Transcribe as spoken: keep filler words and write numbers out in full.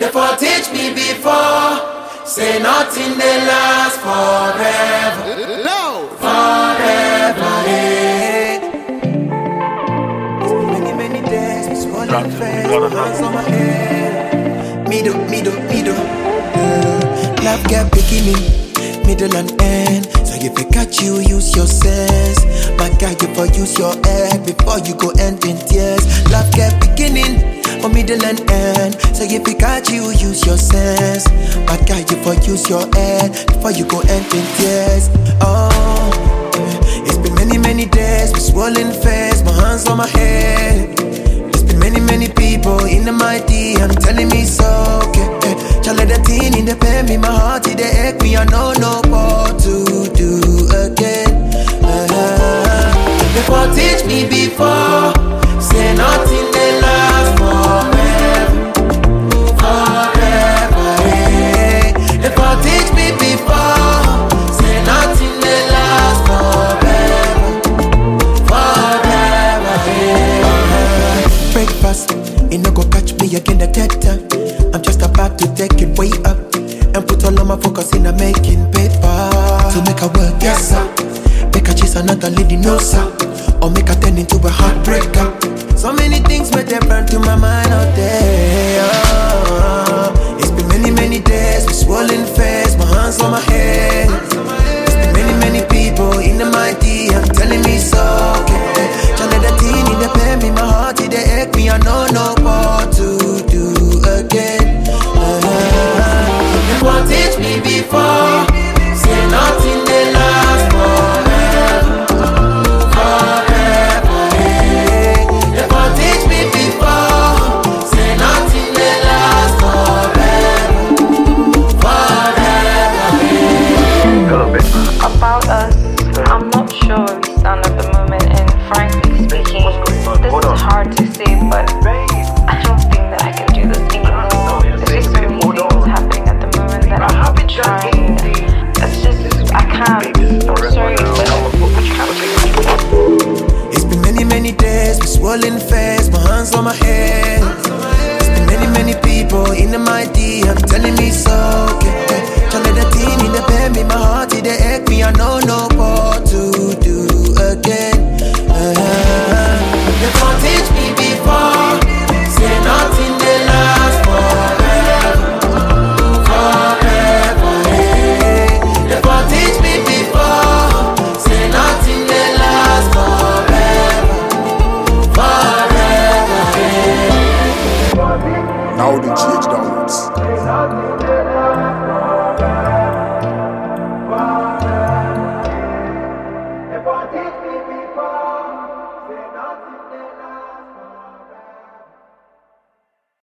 They for teach me before, say nothing they last forever. No, forever. Hey. It's been many, many days, it's running fast, hands on my head. Me do, me do, me do. Mm. Love get beginning, middle and end. So if I catch you, use your sense. My guy, you for use your head before you go end in tears. Love get beginning, or middle and end. So if I catch you, use your sense. My guy, you for use your head before you go end in tears. Oh, it's been many, many days with swollen face, my hands on my head. It's been many, many people in the mighty, I'm telling me so. Okay, child, let the teen in the pain me, my heart it ache me. I know no what to do again. Uh-huh. Before teach me before, say nothing they last forever, forever. Hey. Before teach me before, say nothing they last forever, forever. Hey. Breakfast, it no go catch me again the dead time. I'm just about to take it way up and put all of my focus in a making paper. To make her work, yes sir. Make her chase another lady, no sir. Or make her turn into a heartbreaker. So many things may they burn to my mind out there. Oh, it's been many, many days with swollen face, my hands on my head. It's been many, many people in the mighty, I'm telling me so. Okay, child, let the teen in the pain me, my heart it ache me. I know no what to do again. Uh-huh. They won't teach me before, say nothing they last forever, forever. Hey. They won't teach me before, say nothing they last forever, forever. Hey. About us, I'm not sure where we stand at the moment, and frankly speaking, this is hard to say, but I don't think that I can do this anymore. There's just so many things happening at the moment that I'm trying. It's just, I can't. I'm sorry, but it's been many, many days with swollen face, my hands on my head. It's been many, many people in the mighty, I'm telling me so. Okay, child, let the teen in the pain me, my heart it ache me. I know no what to do again. Uh-huh. They can't teach me before, say nothing they last forever, forever. Hey. They can't teach me before, say nothing they last forever, forever. Hey. now they change downwards.